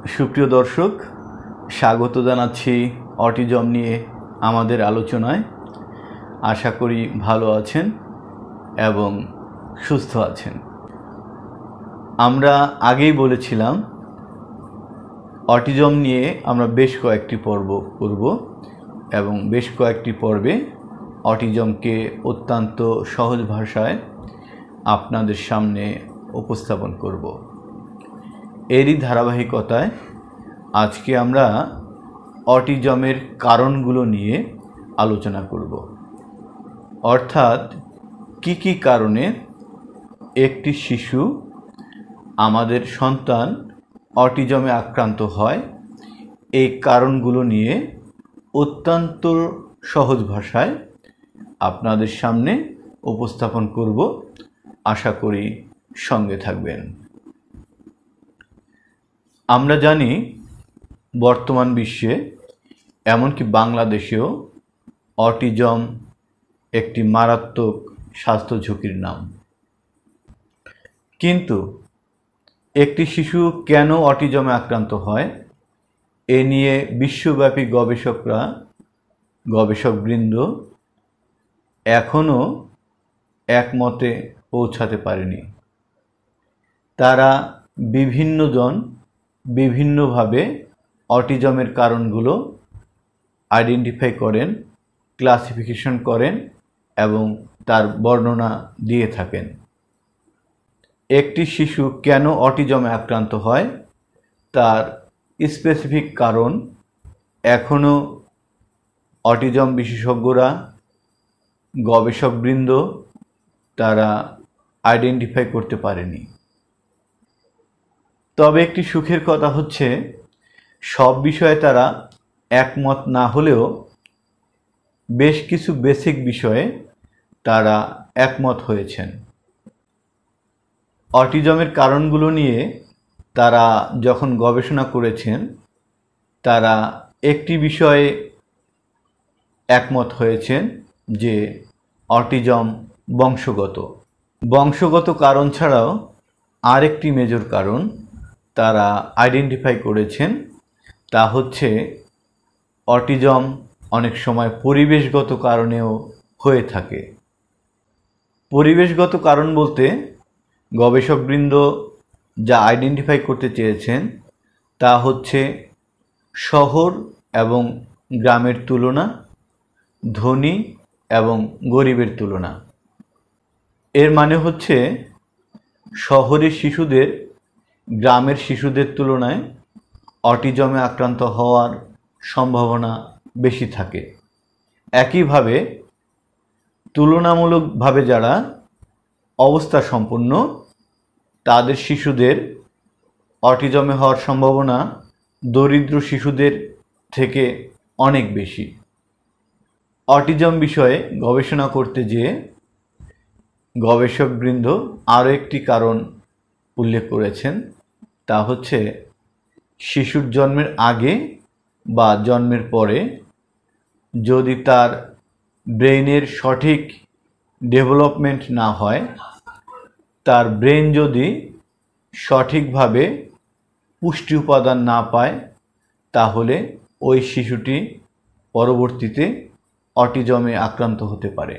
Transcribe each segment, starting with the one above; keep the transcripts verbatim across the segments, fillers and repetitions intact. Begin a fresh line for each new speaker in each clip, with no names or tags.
সুপ্রিয় দর্শক, স্বাগত জানাচ্ছি অটিজম নিয়ে আমাদের আলোচনায়। আশা করি ভালো আছেন এবং সুস্থ আছেন। আমরা আগেই বলেছিলাম অটিজম নিয়ে আমরা বেশ কয়েকটি পর্ব করব এবং বেশ কয়েকটি পর্বে অটিজমকে অত্যন্ত সহজ ভাষায় আপনাদের সামনে উপস্থাপন করব। এরই ধারাবাহিকতায় আজকে আমরা অটিজমের কারণগুলো নিয়ে আলোচনা করব। অর্থাৎ কি কি কারণে একটি শিশু, আমাদের সন্তান অটিজমে আক্রান্ত হয়, এই কারণগুলো নিয়ে অত্যন্ত সহজ ভাষায় আপনাদের সামনে উপস্থাপন করব। আশা করি সঙ্গে থাকবেন। আমরা জানি বর্তমান বিশ্বে, এমনকি বাংলাদেশেও অটিজম একটি মারাত্মক স্বাস্থ্য ঝুঁকির নাম। কিন্তু একটি শিশু কেন অটিজমে আক্রান্ত হয়, এ নিয়ে বিশ্বব্যাপী গবেষকরা গবেষকবৃন্দ এখনও একমতে পৌঁছাতে পারেনি। তারা বিভিন্নজন বিভিন্নভাবে অটিজমের কারণগুলো আইডেন্টিফাই করেন, ক্লাসিফিকেশন করেন এবং তার বর্ণনা দিয়ে থাকেন। একটি শিশু কেন অটিজমে আক্রান্ত হয়, তার স্পেসিফিক কারণ এখনও অটিজম বিশেষজ্ঞরা, গবেষকবৃন্দ তারা আইডেন্টিফাই করতে পারেনি। তবে একটি সুখের কথা হচ্ছে, সব বিষয়ে তারা একমত না হলেও বেশ কিছু বেসিক বিষয়ে তারা একমত হয়েছেন। অটিজমের কারণগুলো নিয়ে তারা যখন গবেষণা করেছেন, তারা একটি বিষয়ে একমত হয়েছেন যে অটিজম বংশগত। বংশগত কারণ ছাড়াও আরেকটি মেজর কারণ তারা আইডেন্টিফাই করেছেন, তা হচ্ছে অটিজম অনেক সময় পরিবেশগত কারণেও হয়ে থাকে। পরিবেশগত কারণ বলতে গবেষকবৃন্দ যা আইডেন্টিফাই করতে চেয়েছেন তা হচ্ছে শহর এবং গ্রামের তুলনা, ধনী এবং গরিবের তুলনা। এর মানে হচ্ছে শহরের শিশুদের গ্রামের শিশুদের তুলনায় অটিজমে আক্রান্ত হওয়ার সম্ভাবনা বেশি থাকে। একইভাবে তুলনামূলকভাবে যারা অবস্থা সম্পন্ন, তাদের শিশুদের অটিজমে হওয়ার সম্ভাবনা দরিদ্র শিশুদের থেকে অনেক বেশি। অটিজম বিষয়ে গবেষণা করতে যেয়ে গবেষকবৃন্দ আরও একটি কারণ উল্লেখ করেছেন, তা হচ্ছে শিশুর জন্মের আগে বা জন্মের পরে যদি তার ব্রেইনের সঠিক ডেভেলপমেন্ট না হয়, তার ব্রেন যদি সঠিকভাবে পুষ্টি উপাদান না পায়, তাহলে ওই শিশুটি পরবর্তীতে অটিজমে আক্রান্ত হতে পারে।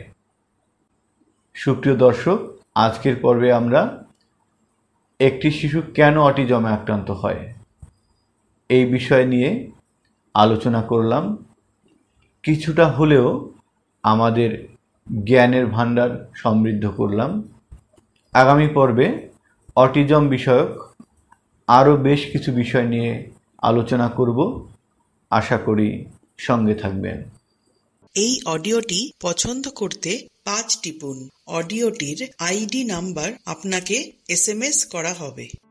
সুপ্রিয় দর্শক, আজকের পর্বে আমরা একটি শিশু কেন অটিজমে আক্রান্ত হয় এই বিষয় নিয়ে আলোচনা করলাম। কিছুটা হলেও আমাদের জ্ঞানের ভাণ্ডার সমৃদ্ধ করলাম। আগামী পর্বে অটিজম বিষয়ক আরও বেশ কিছু বিষয় নিয়ে আলোচনা করব। আশা করি সঙ্গে থাকবেন।
এই অডিওটি পছন্দ করতে পাঁচ টিপুন। অডিওটির আইডি নাম্বার আপনাকে এস এম এস করা হবে।